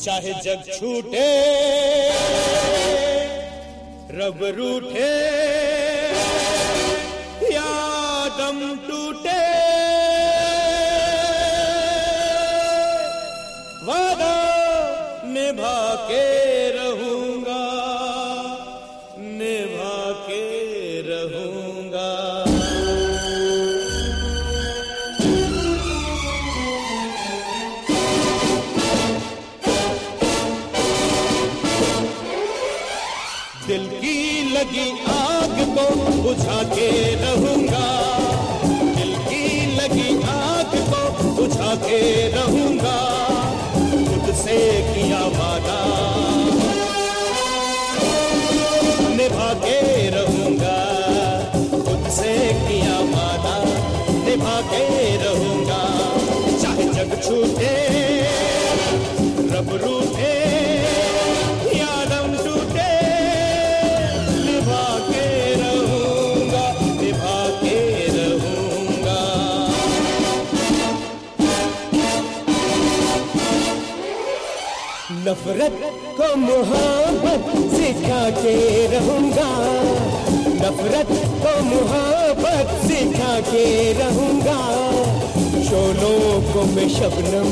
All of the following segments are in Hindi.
चाहे जग छूटे रब रूठे या दम टूटे, वादा निभा के रहूंगा, निभा के रहूंगा। दिल की लगी आग को बुझा के रहूंगा, दिल की लगी आग को बुझा के रहूंगा। खुद से किया वादा निभा के रहूंगा, खुद से किया वादा निभा के रहूंगा। चाहे जग छूटे रब रूठे या दम टूटे, निभा के रहूंगा, निभा के रहूंगा। नफरत को मोहब्बत सिखा के रहूंगा, नफरत को मोहब्बत सिखा के रहूंगा। शोलों को मैं शबनम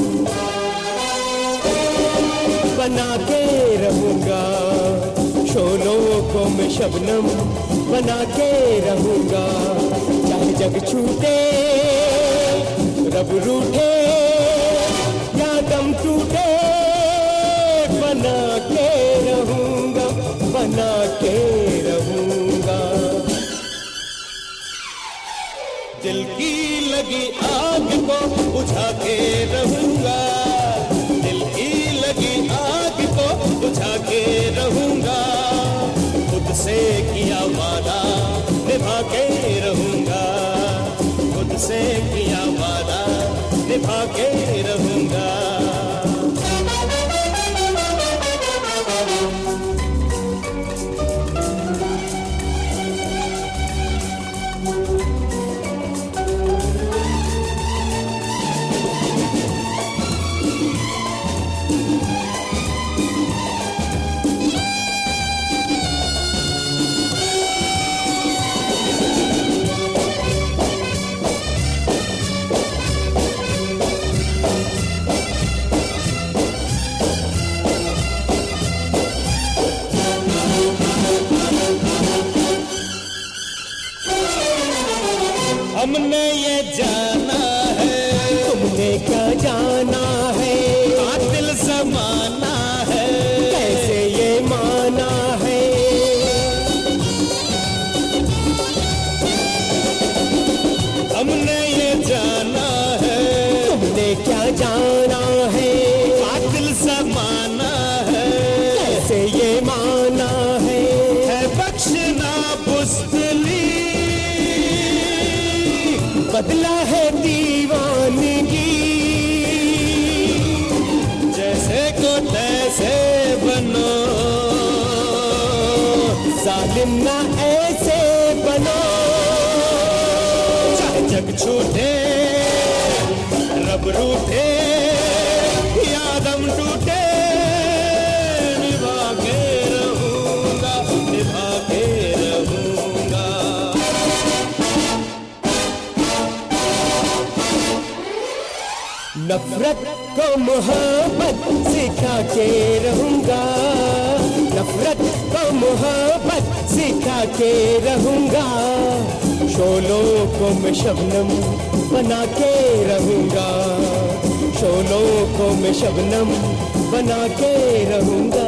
बना के रहूंगा, शोलों को मैं शबनम बना के रहूंगा। चाहे जग छूटे रब रूठे या दम टूटे, बना के रहूंगा, बना के रहूंगा। दिल की लगी आग को बुझा के रहूंगा, दिल की लगी आग को बुझा के रहूंगा। खुद से किया वादा निभा के रहूंगा, खुद से किया वादा निभा के रहूंगा। हमने ये जाना है, तुमने क्या जाना है, कातिल ज़माना है, कैसे ये माना है। हमने ये जाना है, तुमने क्या जाना है, कातिल ज़माना है, कैसे ये माना है। बख्शना बुज़दिली, बदला है दीवानगी, जैसे को तैसे बनो, जालिम ना ऐसे बनो। चाहे जग छूटे रब रूठे या दम टूटे, निभा के रहूंगा, निभा के रहूंगा। नफरत को मोहब्बत सिखा के रहूंगा, नफरत को मोहब्बत सिखा के रहूंगा। शोलों को मैं शबनम बना के रहूंगा, शोलों को मैं शबनम बना के रहूंगा।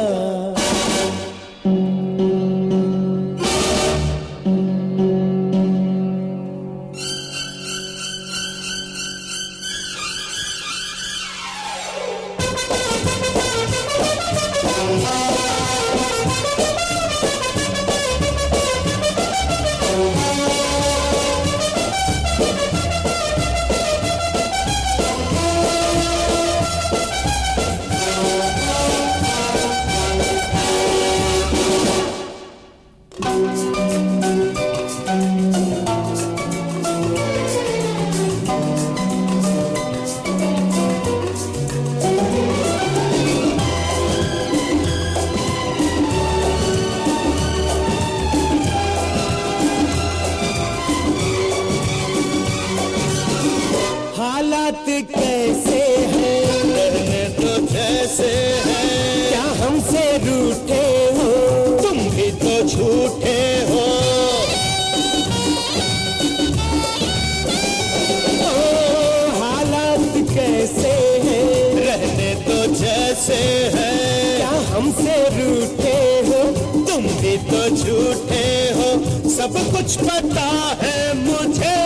कुछ पता है मुझे,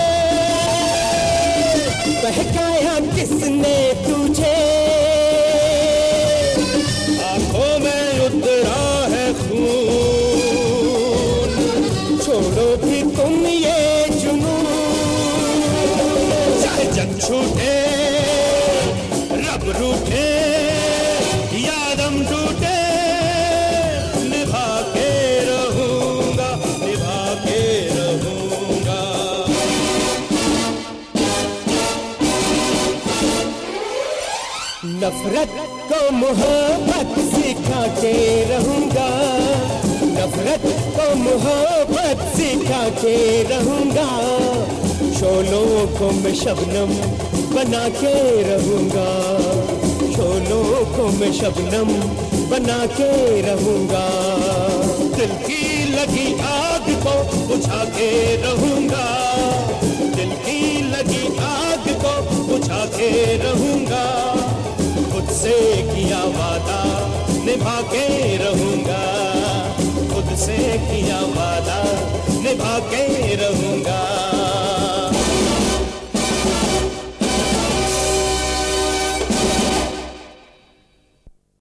बहकाया किसने तुझे, आंखों में उतरा है खून, छोड़ो भी तुम ये जुनून। चाहे जग छूटे रब रूठे या दम टूटे, निभा के रहूंगा, निभा के रहूंगा। नफरत को मोहब्बत सिखा के रहूंगा, नफरत को मोहब्बत सिखा के रहूंगा, शोलों को मैं शबनम बना के रहूंगा, शोलों को मैं शबनम बना के रहूंगा, दिल की लगी आग को बुझा के रहूंगा, दिल की लगी आग को बुझा के रहूंगा, खुद से किया वादा निभा के रहूंगा, खुद से किया वादा निभा के रहूंगा।